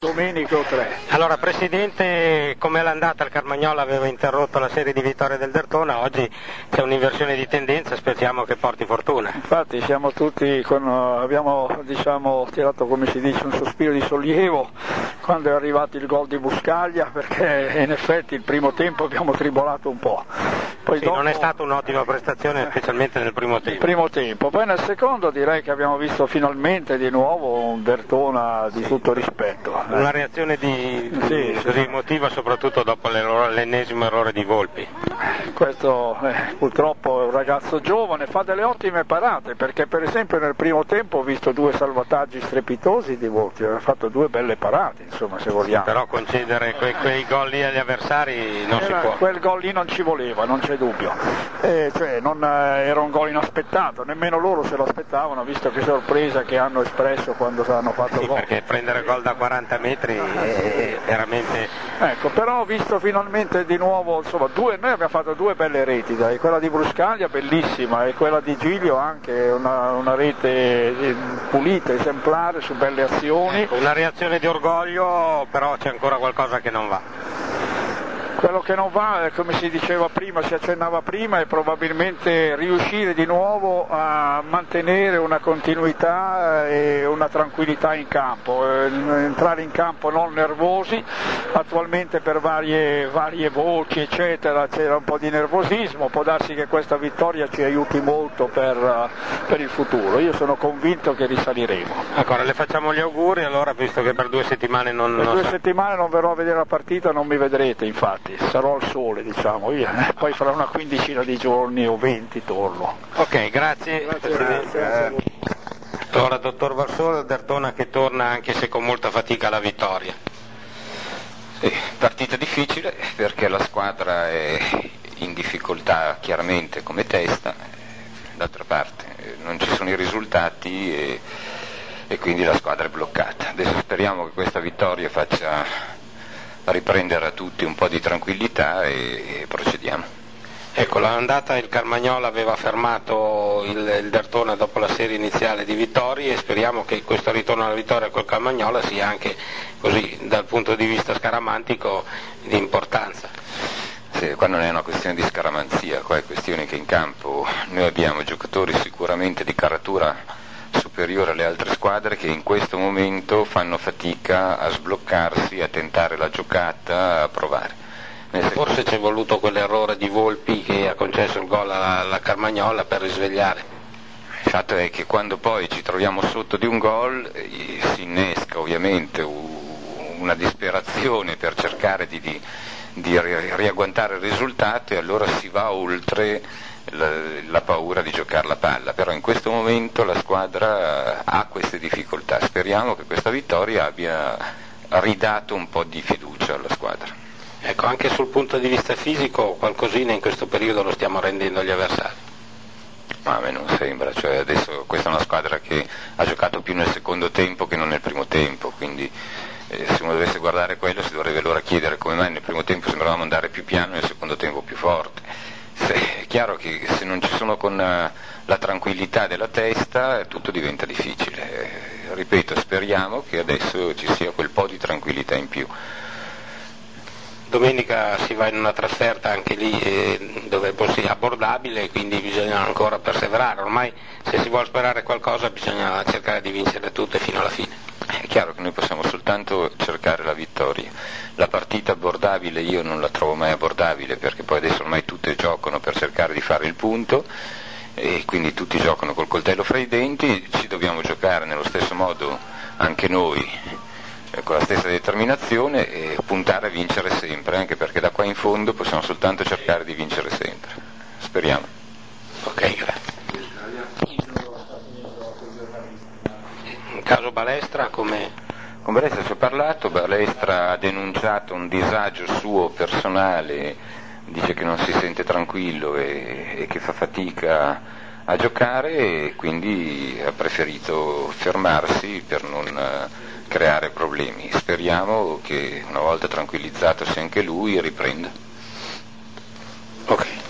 Domenico 3. Allora Presidente, come l'andata il Carmagnola aveva interrotto la serie di vittorie del Derthona, oggi c'è un'inversione di tendenza, speriamo che porti fortuna. Infatti siamo tutti abbiamo tirato, come si dice, un sospiro di sollievo quando è arrivato il gol di Buscaglia, perché in effetti il primo tempo abbiamo tribolato un po'. Poi sì, dopo, non è stata un'ottima prestazione, specialmente nel primo tempo. Poi nel secondo direi che abbiamo visto finalmente di nuovo un Derthona di tutto rispetto. Una reazione così emotiva, soprattutto dopo l'ennesimo errore di Volpi. Questo purtroppo è un ragazzo giovane, fa delle ottime parate, perché per esempio nel primo tempo ho visto 2 salvataggi strepitosi di Volpi, aveva fatto 2 belle parate, insomma, se vogliamo. Però concedere quei gol lì agli avversari non si può. Quel gol lì non ci voleva, non c'è dubbio. Era un gol inaspettato, nemmeno loro se lo aspettavano, visto che sorpresa che hanno espresso quando hanno fatto gol. Perché prendere gol da 40 metri è veramente... Ecco, però ho visto finalmente di nuovo, insomma, noi abbiamo fatto 2 belle reti, quella di Bruscaglia bellissima e quella di Giglio anche una rete pulita, esemplare, su belle azioni. Ecco, una reazione di orgoglio, però c'è ancora qualcosa che non va. Quello che non va, come si diceva prima, si accennava prima, è probabilmente riuscire di nuovo a mantenere una continuità e una tranquillità in campo, entrare in campo non nervosi. Attualmente per varie voci eccetera c'era un po' di nervosismo, può darsi che questa vittoria ci aiuti molto per il futuro, io sono convinto che risaliremo. Ancora le facciamo gli auguri, allora, visto che per 2 settimane settimane non verrò a vedere la partita, non mi vedrete infatti. Sarò al sole, diciamo, poi fra una quindicina di giorni o 20 torno. Ok, grazie. Grazie. Allora, dottor Varsone, Derthona che torna anche se con molta fatica alla vittoria. Partita difficile perché la squadra è in difficoltà chiaramente come testa, d'altra parte non ci sono i risultati e quindi la squadra è bloccata. Adesso speriamo che questa vittoria faccia riprendere a tutti un po' di tranquillità e procediamo. Ecco, l'andata il Carmagnola aveva fermato il Derthona dopo la serie iniziale di vittorie e speriamo che questo ritorno alla vittoria col Carmagnola sia anche così dal punto di vista scaramantico di importanza. Sì, qua non è una questione di scaramanzia, qua è questione che in campo noi abbiamo giocatori sicuramente di caratura superiore alle altre squadre che in questo momento fanno fatica a sbloccarsi, a tentare la giocata, a provare. Forse c'è voluto quell'errore di Volpi che ha concesso il gol alla Carmagnola per risvegliare. Il fatto è che quando poi ci troviamo sotto di un gol si innesca ovviamente una disperazione per cercare di riagguantare il risultato e allora si va oltre la paura di giocare la palla, però in questo momento la squadra ha queste difficoltà. Speriamo che questa vittoria abbia ridato un po' di fiducia alla squadra. Ecco, anche sul punto di vista fisico qualcosina in questo periodo lo stiamo rendendo agli avversari. Ma a me non sembra, cioè adesso questa è una squadra che ha giocato più nel secondo tempo che non nel primo tempo, quindi se uno dovesse guardare quello si dovrebbe allora chiedere come mai nel primo tempo sembravamo andare più piano e nel secondo tempo più forte. È chiaro che se non ci sono con la tranquillità della testa tutto diventa difficile. Ripeto, speriamo che adesso ci sia quel po' di tranquillità in più. Domenica si va in una trasferta anche lì dove è abbordabile, quindi bisogna ancora perseverare. Ormai se si vuole sperare qualcosa bisogna cercare di vincere tutte fino alla fine. È chiaro che noi possiamo soltanto cercare la vittoria. La partita abbordabile io non la trovo mai abbordabile perché poi adesso ormai tutte giocano per cercare di fare il punto e quindi tutti giocano col coltello fra i denti, ci dobbiamo giocare nello stesso modo anche noi con la stessa determinazione e puntare a vincere sempre, anche perché da qua in fondo possiamo soltanto cercare di vincere sempre. Speriamo. Ok, grazie. In caso Balestra come... Con Balestra ci ho parlato, Balestra ha denunciato un disagio suo personale, dice che non si sente tranquillo e che fa fatica a giocare e quindi ha preferito fermarsi per non creare problemi. Speriamo che una volta tranquillizzato sia anche lui riprenda. Ok.